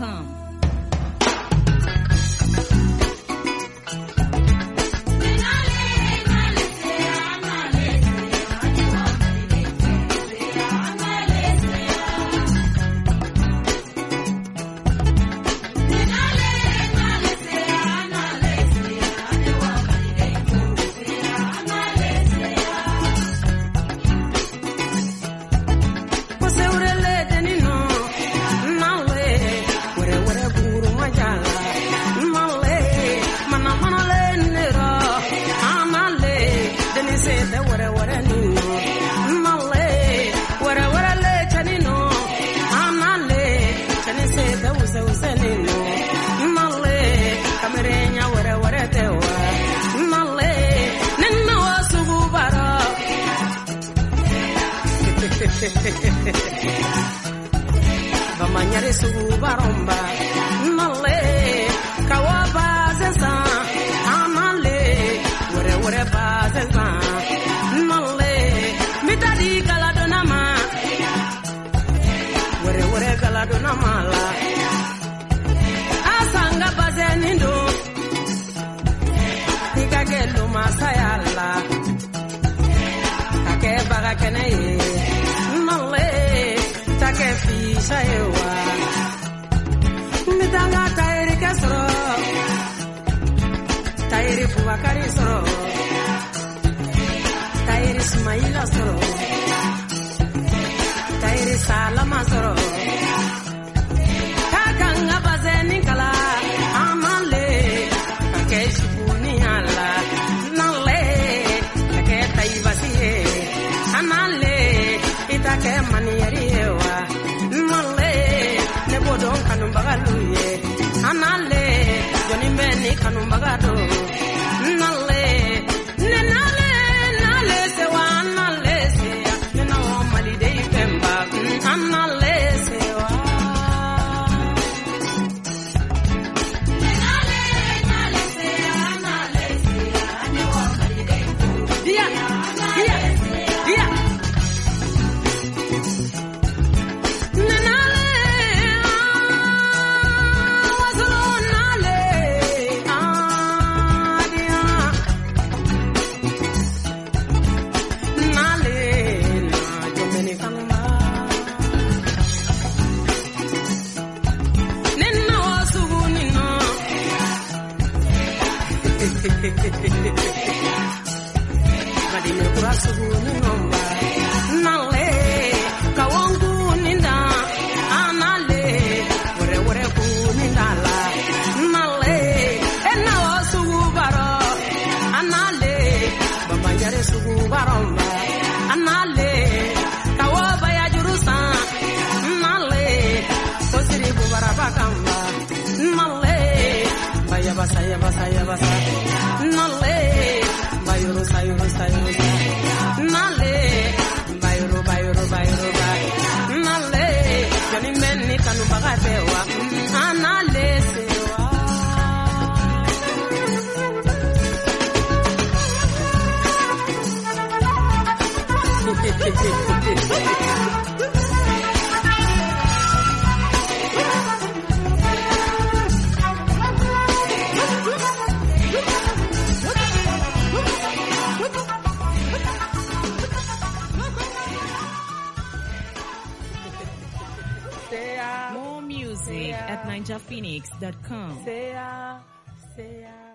NigerPhoenix.com. Bamanyare sugu baromba male kawaba zesa amale wore bazesa male mitadi galadona ma wore galadona mala asanga bazenindo nikagelo masayala kake baga keneye take fisha ewa mitanga tairi kesro tairi Bubakari soro tairi Ismaila soro tairi Salama soro kakanga bazeni kala amale kakeshi buniala nale kake taibasiye anale itake manieri ewa male ne bodon kanumbagaluye anale joni mbeni kanumbagado nale nale se wa nale se ne na o mali de pemba anale se wa nale se ne o mali de dia Madime kurasugu ni nomba nale kawangu ninda anale wore ku nindala nale ena wasugu baro anale bamanyare sugu baromba anale kawaba ya jurusa nale kosiri bubarabakamba nale baya basa nale bayuro sayuro nale bayuro nale joni menni kanu bagatewa anale sewa More music at NigerPhoenix.com. Say